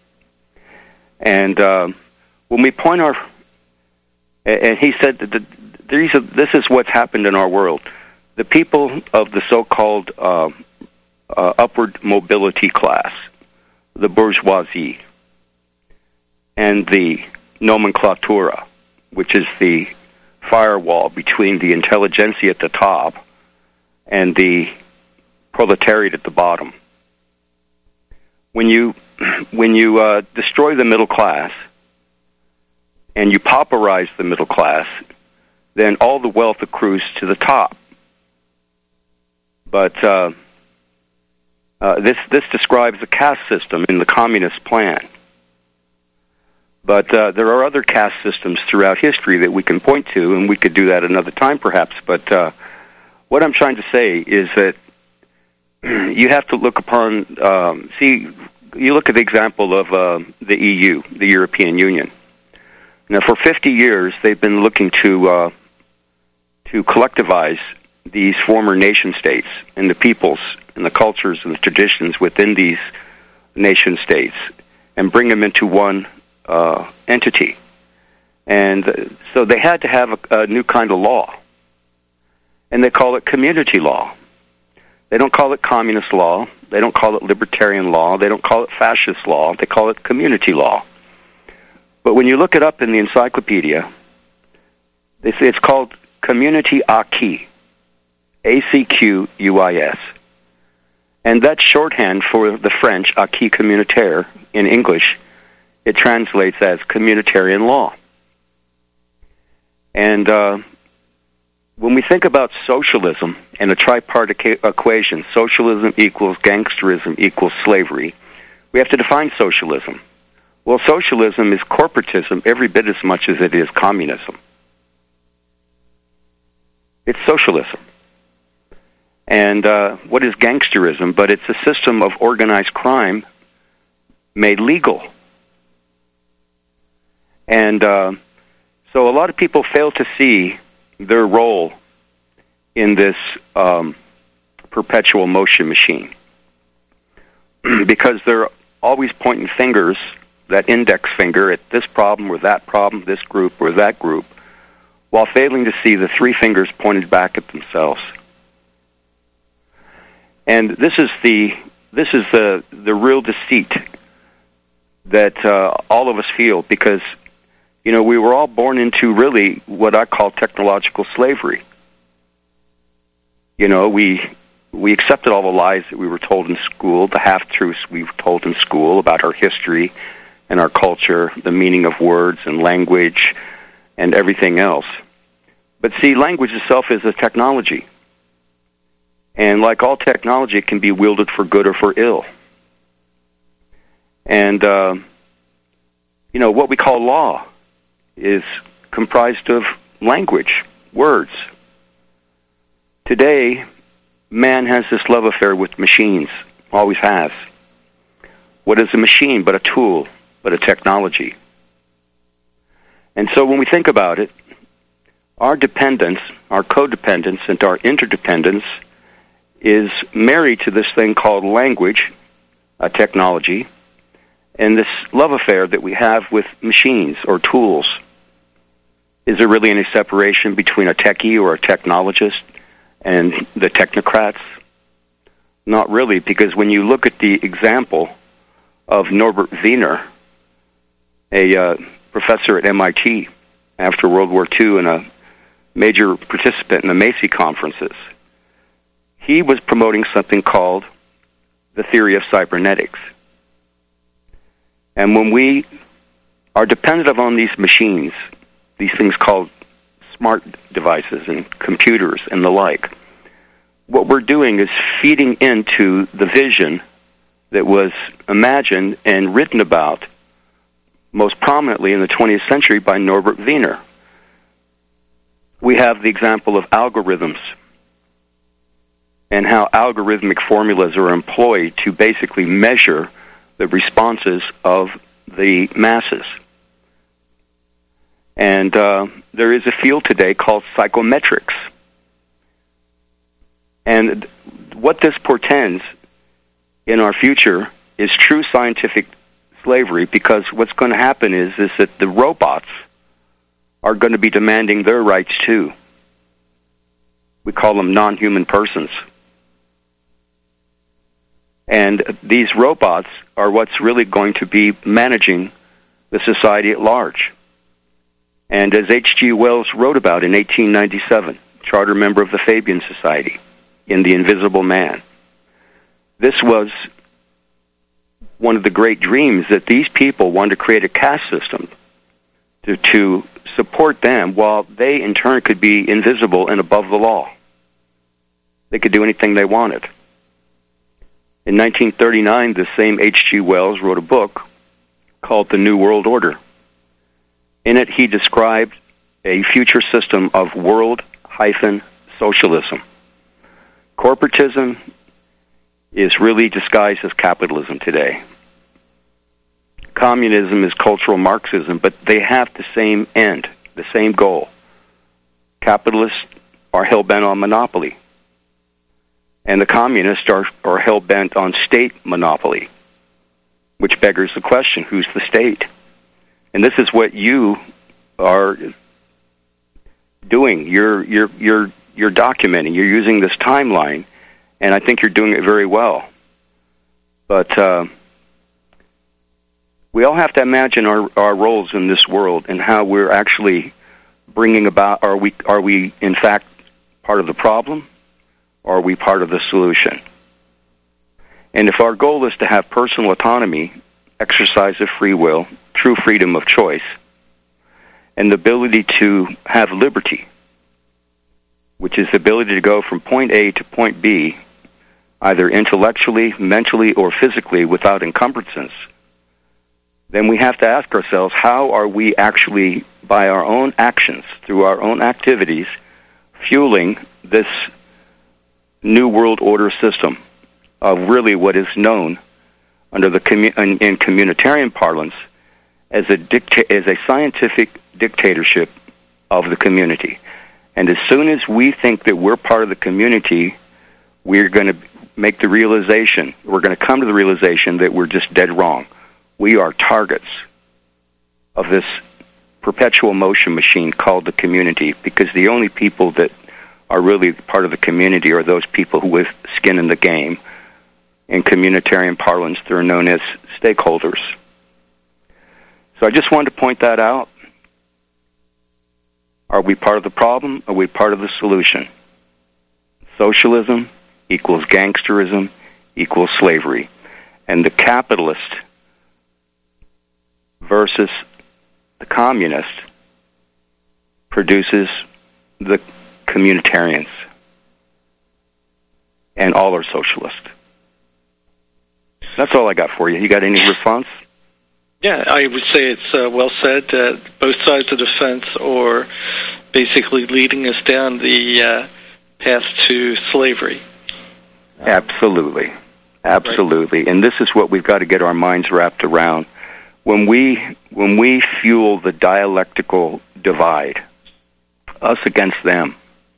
And when we point our... And he said that this is what's happened in our world. The people of the so-called upward mobility class, the bourgeoisie, and the nomenclatura, which is the firewall between the intelligentsia at the top and the proletariat at the bottom. When you destroy the middle class and you pauperize the middle class, then all the wealth accrues to the top. But this describes the caste system in the communist plan. But there are other caste systems throughout history that we can point to, and we could do that another time perhaps. But what I'm trying to say is that you have to look upon, you look at the example of the EU, the European Union. Now, for 50 years, they've been looking to collectivize these former nation states and the peoples and the cultures and the traditions within these nation states and bring them into one entity. And so they had to have a new kind of law, and they call it community law. They don't call it communist law. They don't call it libertarian law. They don't call it fascist law. They call it community law. But when you look it up in the encyclopedia, it's called Community Acquis, A-C-Q-U-I-S. And that's shorthand for the French acquis communautaire. In English, it translates as communitarian law. And when we think about socialism and a tripartite equation, socialism equals gangsterism equals slavery, we have to define socialism. Well, socialism is corporatism every bit as much as it is communism. It's socialism. And what is gangsterism? But it's a system of organized crime made legal. And so a lot of people fail to see their role in this perpetual motion machine because they're always pointing fingers, that index finger, at this problem or that problem, this group or that group, while failing to see the three fingers pointed back at themselves. And this is this is the real deceit that all of us feel, because, you know, we were all born into really what I call technological slavery. You know, we accepted all the lies that we were told in school, the half-truths we were told in school about our history and our culture, the meaning of words and language and everything else. But see, language itself is a technology. And like all technology, it can be wielded for good or for ill. And, you know, what we call law is comprised of language, words. Today, man has this love affair with machines, always has. What is a machine but a tool, but a technology? And so when we think about it, our dependence, our codependence, and our interdependence is married to this thing called language, a technology, and this love affair that we have with machines or tools. Is there really any separation between a techie or a technologist and the technocrats? Not really, because when you look at the example of Norbert Wiener, a professor at MIT after World War II and a major participant in the Macy conferences, he was promoting something called the theory of cybernetics. And when we are dependent upon these machines, these things called smart devices and computers and the like, what we're doing is feeding into the vision that was imagined and written about most prominently in the 20th century by Norbert Wiener. We have the example of algorithms and how algorithmic formulas are employed to basically measure the responses of the masses. And there is a field today called psychometrics. And what this portends in our future is true scientific slavery, because what's going to happen is that the robots are going to be demanding their rights too. We call them non-human persons. And these robots are what's really going to be managing the society at large. And as H.G. Wells wrote about in 1897, charter member of the Fabian Society, in The Invisible Man, this was one of the great dreams, that these people wanted to create a caste system to support them, while they in turn could be invisible and above the law. They could do anything they wanted. In 1939, the same H.G. Wells wrote a book called The New World Order. In it, he described a future system of world-socialism. Corporatism is really disguised as capitalism today. Communism is cultural Marxism, but they have the same end, the same goal. Capitalists are hell-bent on monopoly, and the communists are hell-bent on state monopoly, which beggars the question, who's the state? And this is what you are doing. You're documenting. You're using this timeline, and I think you're doing it very well. But we all have to imagine our roles in this world and how we're actually bringing about. Are we in fact part of the problem, or are we part of the solution? And if our goal is to have personal autonomy, exercise of free will, true freedom of choice, and the ability to have liberty, which is the ability to go from point A to point B, either intellectually, mentally, or physically without encumbrances, then we have to ask ourselves, how are we actually, by our own actions, through our own activities, fueling this new world order system of really what is known under the in communitarian parlance as a scientific dictatorship of the community. And as soon as we think that we're part of the community, we're going to make the realization, we're going to come to the realization that we're just dead wrong. We are targets of this perpetual motion machine called the community, because the only people that are really part of the community are those people who have skin in the game, In communitarian parlance, they're known as stakeholders. So I just wanted to point that out. Are we part of the problem? Are we part of the solution? Socialism equals gangsterism equals slavery. And the capitalist versus the communist produces the communitarians. And all are socialist. That's all I got for you. You got any response? Yeah, I would say it's well said. Both sides of the fence are basically leading us down the path to slavery. Absolutely. Absolutely. Right. And this is what we've got to get our minds wrapped around. When we fuel the dialectical divide, us against them,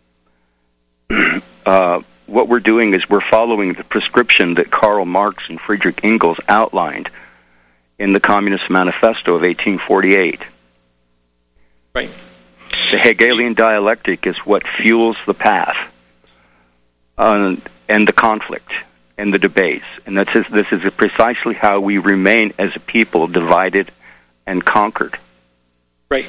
what we're doing is we're following the prescription that Karl Marx and Friedrich Engels outlined in the Communist Manifesto of 1848. Right. The Hegelian dialectic is what fuels the path and the conflict and the debates. And this is precisely how we remain as a people divided and conquered. Right.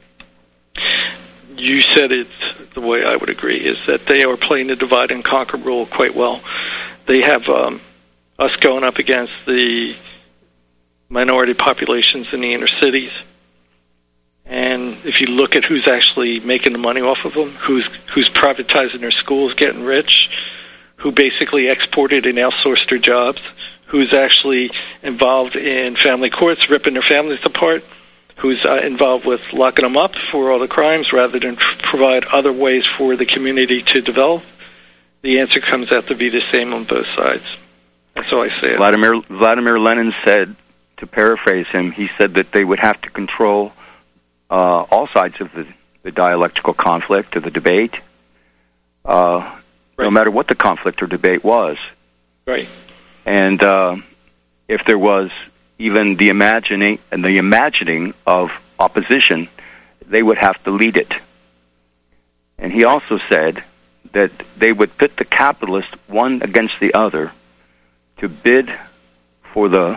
You said it the way I would agree, is that they are playing the divide and conquer role quite well. They have us going up against the minority populations in the inner cities. And if you look at who's actually making the money off of them, who's privatizing their schools, getting rich, who basically exported and outsourced their jobs, who's actually involved in family courts, ripping their families apart, who's involved with locking them up for all the crimes rather than provide other ways for the community to develop, the answer comes out to be the same on both sides. That's how I say it. Vladimir Lenin said, to paraphrase him, he said that they would have to control all sides of the dialectical conflict or the debate, no matter what the conflict or debate was. Right. And if there was even the imagining of opposition, they would have to lead it. And he also said that they would pit the capitalists one against the other to bid for the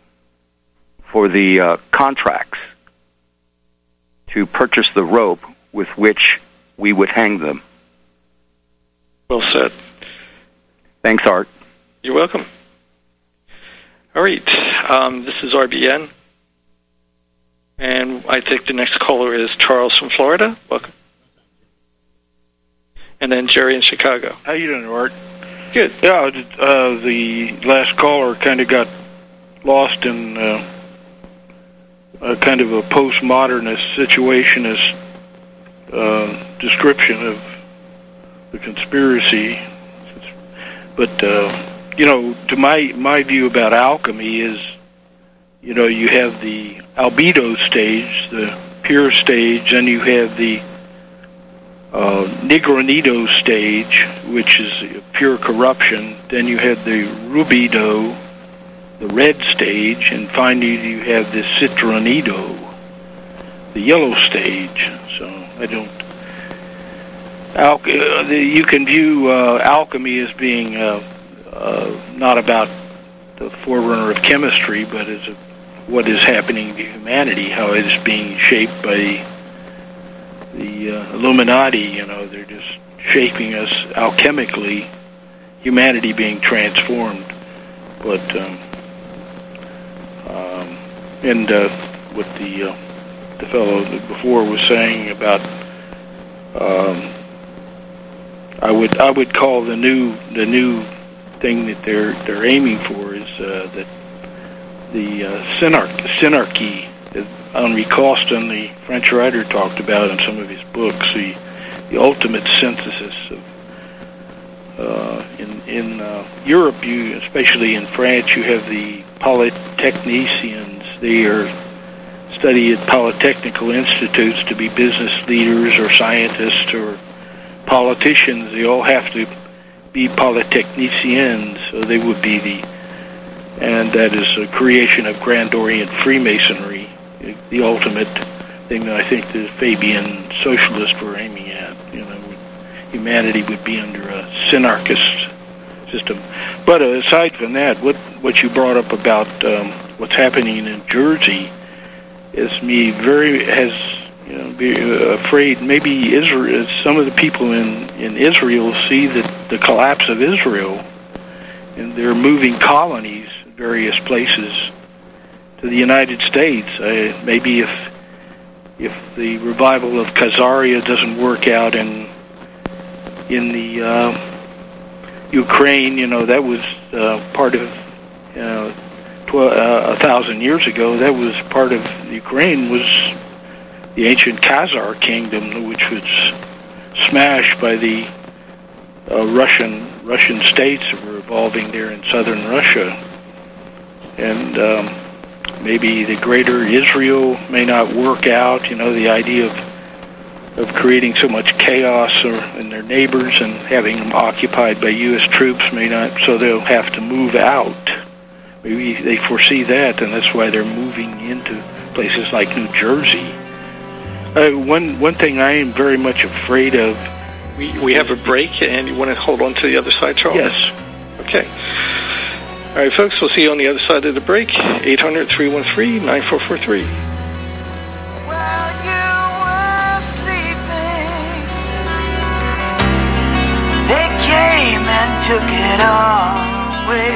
contracts to purchase the rope with which we would hang them. Well said. Thanks, Art. You're welcome. All right. This is RBN. And I think the next caller is Charles from Florida. Welcome. And then Jerry in Chicago. How you doing, Art? Good. Yeah, the last caller kind of got lost in a kind of a postmodernist situationist description of the conspiracy. But, to my view about alchemy is, you have the albedo stage, the pure stage, and you have the Negronido stage, which is pure corruption. Then you have the Rubido, the red stage, and finally you have the Citronido, the yellow stage. So you can view alchemy as being not about the forerunner of chemistry, but as what is happening to humanity, how it is being shaped by the Illuminati. They're just shaping us alchemically, humanity being transformed. But what the fellow before was saying about, I would call the new thing that they're aiming for is that the synarchy that Henri Costin, the French writer, talked about in some of his books, the ultimate synthesis of in Europe, especially in France, you have the polytechnicians. They study at polytechnical institutes to be business leaders or scientists or politicians. They all have to be polytechnicians, so they would be and that is a creation of Grand Orient Freemasonry, the ultimate thing that I think the Fabian socialists were aiming at. Humanity would be under a synarchist system. But aside from that, what you brought up about what's happening in Jersey is be afraid. Maybe Israel, some of the people in Israel see the collapse of Israel, and they're moving colonies in various places to the United States. Maybe if the revival of Khazaria doesn't work out in the Ukraine, that was part of 1,000 years ago. That was part of Ukraine was the ancient Khazar kingdom, which was smashed by the Russian states that were evolving there in southern Russia, and maybe the greater Israel may not work out. The idea of creating so much chaos in their neighbors and having them occupied by U.S. troops may not, so they'll have to move out. Maybe they foresee that, and that's why they're moving into places like New Jersey. One thing I am very much afraid of. We have a break, and you want to hold on to the other side, Charles? Yes. Okay. All right, folks, we'll see you on the other side of the break. 800-313-9443. They came and took it all away.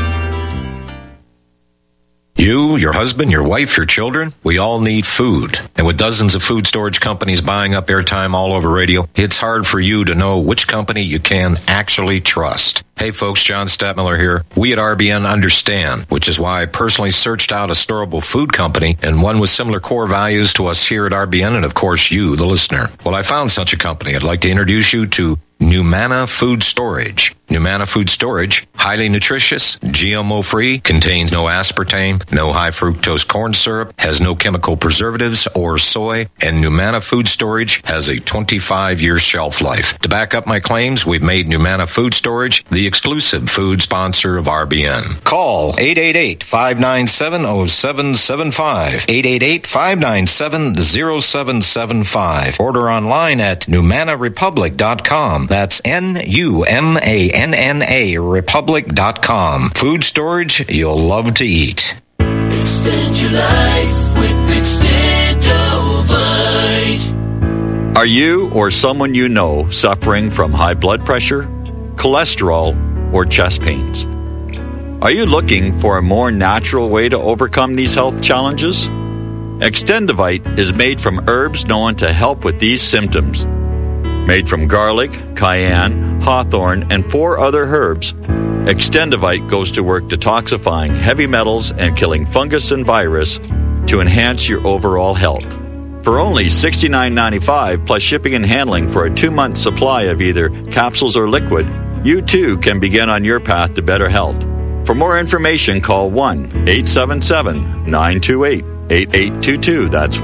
You, your husband, your wife, your children, we all need food. And with dozens of food storage companies buying up airtime all over radio, it's hard for you to know which company you can actually trust. Hey folks, John Stadtmiller here. We at RBN understand, which is why I personally searched out a storable food company and one with similar core values to us here at RBN and of course you, the listener. Well, I found such a company. I'd like to introduce you to Numana Food Storage. Numana Food Storage, highly nutritious, GMO-free, contains no aspartame, no high fructose corn syrup, has no chemical preservatives or soy, and Numana Food Storage has a 25-year shelf life. To back up my claims, we've made Numana Food Storage the exclusive food sponsor of RBN. Call 888-597-0775, 888-597-0775. Order online at NumanaRepublic.com. That's NUMANNA Republic.com. Food storage you'll love to eat. Extend your life with Extendovite. Are you or someone you know suffering from high blood pressure, cholesterol, or chest pains? Are you looking for a more natural way to overcome these health challenges? Extendovite is made from herbs known to help with these symptoms. Made from garlic, cayenne, hawthorn, and 4 other herbs, Extendovite goes to work detoxifying heavy metals and killing fungus and virus to enhance your overall health. For only $69.95 plus shipping and handling for a 2-month supply of either capsules or liquid, you too can begin on your path to better health. For more information, call 1-877-928-8822. That's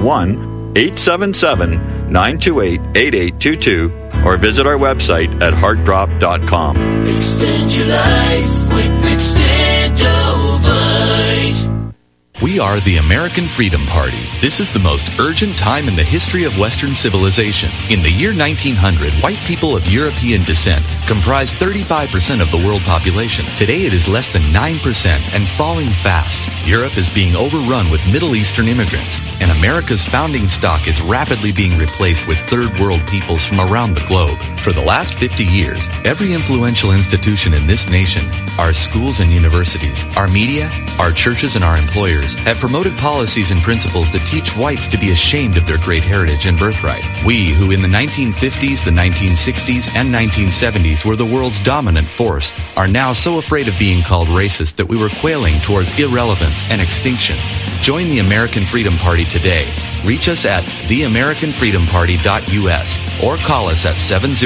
1-877-928-8822. Or visit our website at heartdrop.com. Extend your life with Extendovite. We are the American Freedom Party. This is the most urgent time in the history of Western civilization. In the year 1900, white people of European descent comprised 35% of the world population. Today it is less than 9% and falling fast. Europe is being overrun with Middle Eastern immigrants, and America's founding stock is rapidly being replaced with third world peoples from around the globe. For the last 50 years, every influential institution in this nation, our schools and universities, our media, our churches, and our employers have promoted policies and principles that teach whites to be ashamed of their great heritage and birthright. We, who in the 1950s, the 1960s, and 1970s were the world's dominant force, are now so afraid of being called racist that we were quailing towards irrelevance and extinction. Join the American Freedom Party today. Reach us at theamericanfreedomparty.us or call us at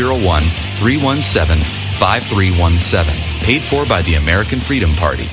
701-317-5317. Paid for by the American Freedom Party.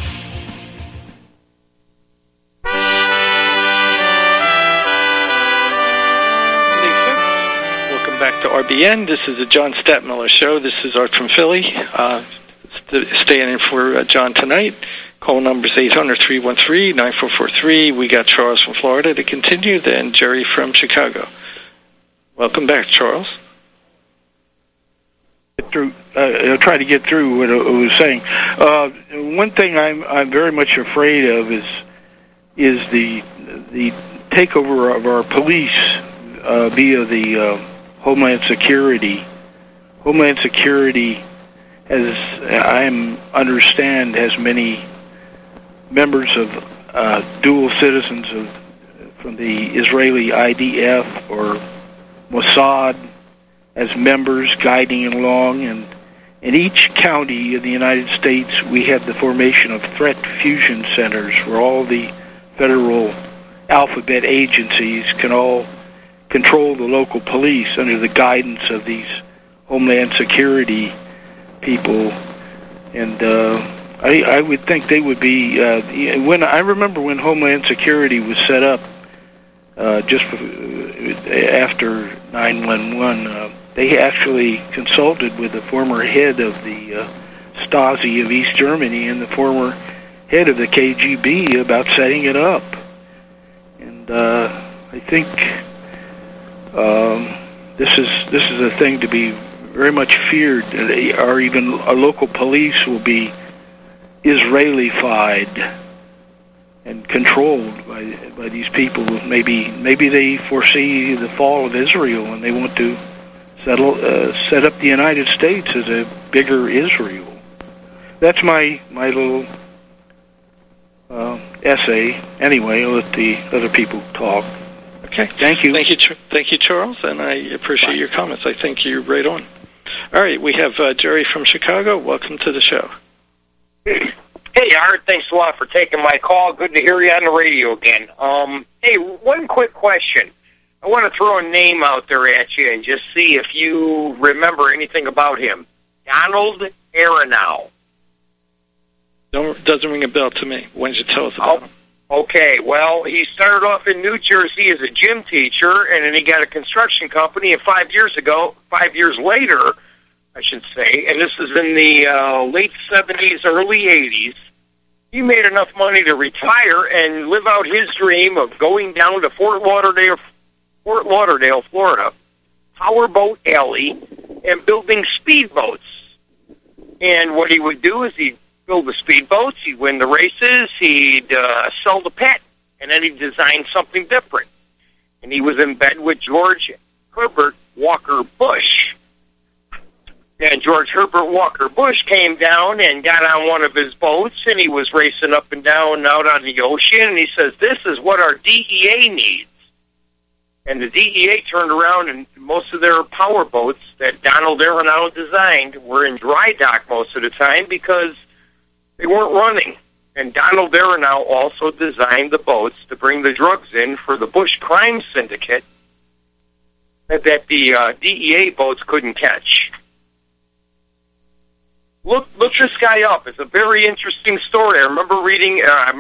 Welcome back to RBN. This is the John Stadtmiller Show. This is Art from Philly. Staying in for John tonight. Call number is 800-313-9443. We got Charles from Florida to continue, then Jerry from Chicago. Welcome back, Charles. try to get through what I was saying. One thing I'm very much afraid of is the takeover of our police via the Homeland Security. Homeland Security, as I understand, has many members of dual citizens from the Israeli IDF or Mossad as members guiding along, and in each county of the United States we have the formation of threat fusion centers where all the federal alphabet agencies can all control the local police under the guidance of these Homeland Security people. And I would think they would be when I remember when Homeland Security was set up just after 9/11, they actually consulted with the former head of the Stasi of East Germany and the former head of the KGB about setting it up. And I think this is a thing to be very much feared, or even a local police will be Israelified and controlled by these people. Maybe they foresee the fall of Israel and they want to set up the United States as a bigger Israel. That's my little essay. Anyway, I'll let the other people talk. Okay. Thank you. Thank you, Charles, and I appreciate your comments. I think you're right on. All right, we have Jerry from Chicago. Welcome to the show. Hey, Art, thanks a lot for taking my call. Good to hear you on the radio again. Hey, one quick question. I want to throw a name out there at you and just see if you remember anything about him. Donald Aronow. Doesn't ring a bell to me. Why don't you tell us about him? Okay, well, he started off in New Jersey as a gym teacher, and then he got a construction company, and 5 years later, I should say, and this is in the late 70s, early 80s, he made enough money to retire and live out his dream of going down to Fort Lauderdale, Florida, Powerboat Alley, and building speedboats. And what he would do is he'd build the speedboats, he'd win the races, he'd sell the pet, and then he'd design something different. And he was in bed with George Herbert Walker Bush. And George Herbert Walker Bush came down and got on one of his boats, and he was racing up and down out on the ocean, and he says, this is what our DEA needs. And the DEA turned around, and most of their power boats that Donald Aronow designed were in dry dock most of the time because they weren't running. And Donald Aronow also designed the boats to bring the drugs in for the Bush crime syndicate that the DEA boats couldn't catch. Look this guy up. It's a very interesting story. I remember reading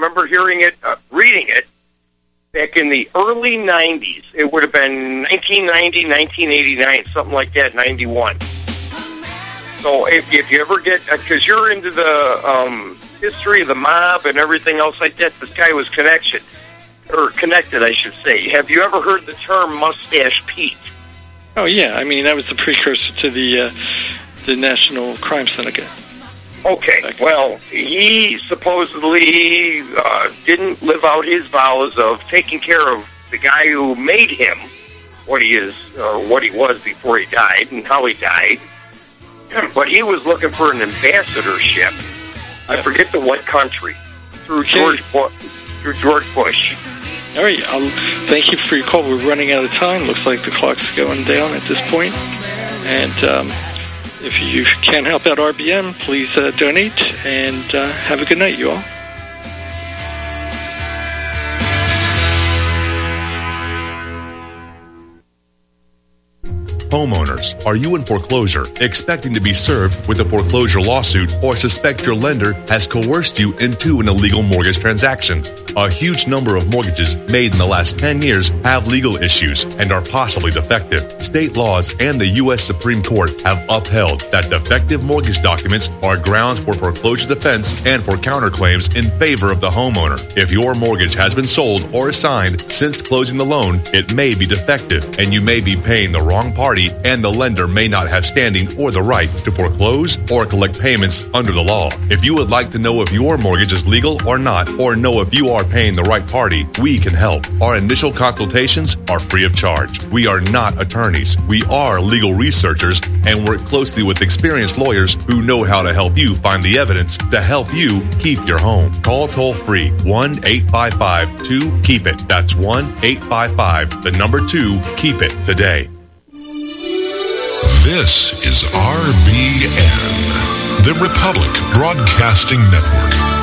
it back in the early 90s. It would have been 1990, 1989, something like that, 91. So if you ever get, because you're into the history of the mob and everything else like that, this guy was connected, I should say. Have you ever heard the term Mustache Pete? Oh, yeah. I mean, that was the precursor to the National Crime Syndicate. Okay, well, he supposedly didn't live out his vows of taking care of the guy who made him what he is, or what he was before he died and how he died. But he was looking for an ambassadorship. I forget to what country. Through George Bush. All right, thank you for your call. We're running out of time. Looks like the clock's going down at this point. And if you can help out RBM, please donate, and have a good night, you all. Homeowners, are you in foreclosure, expecting to be served with a foreclosure lawsuit, or suspect your lender has coerced you into an illegal mortgage transaction? A huge number of mortgages made in the last 10 years have legal issues and are possibly defective. State laws and the U.S. Supreme Court have upheld that defective mortgage documents are grounds for foreclosure defense and for counterclaims in favor of the homeowner. If your mortgage has been sold or assigned since closing the loan, it may be defective and you may be paying the wrong party, and the lender may not have standing or the right to foreclose or collect payments under the law. If you would like to know if your mortgage is legal or not, or know if you are paying the right party, we can help. Our initial consultations are free of charge. We are not attorneys. We are legal researchers and work closely with experienced lawyers who know how to help you find the evidence to help you keep your home. Call toll free 1-855-2-KEEP-IT. That's 1-855-2-KEEP-IT today. This is RBN, the Republic Broadcasting Network.